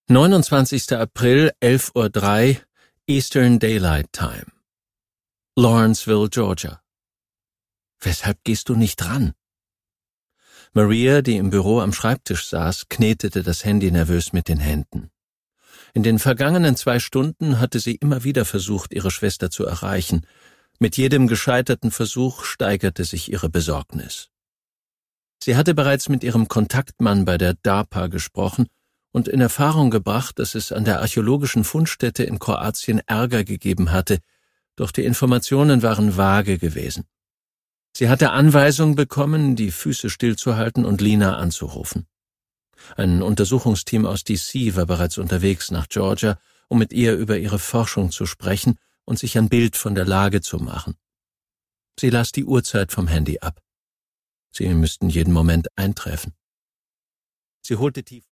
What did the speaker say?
29. April, 11:03 Uhr, Eastern Daylight Time. Lawrenceville, Georgia. Weshalb gehst du nicht ran? Maria, die im Büro am Schreibtisch saß, knetete das Handy nervös mit den Händen. In den vergangenen 2 Stunden hatte sie immer wieder versucht, ihre Schwester zu erreichen. Mit jedem gescheiterten Versuch steigerte sich ihre Besorgnis. Sie hatte bereits mit ihrem Kontaktmann bei der DARPA gesprochen und in Erfahrung gebracht, dass es an der archäologischen Fundstätte in Kroatien Ärger gegeben hatte, doch die Informationen waren vage gewesen. Sie hatte Anweisung bekommen, die Füße stillzuhalten und Lina anzurufen. Ein Untersuchungsteam aus DC war bereits unterwegs nach Georgia, um mit ihr über ihre Forschung zu sprechen und sich ein Bild von der Lage zu machen. Sie las die Uhrzeit vom Handy ab. Sie müssten jeden Moment eintreffen. Sie holte tief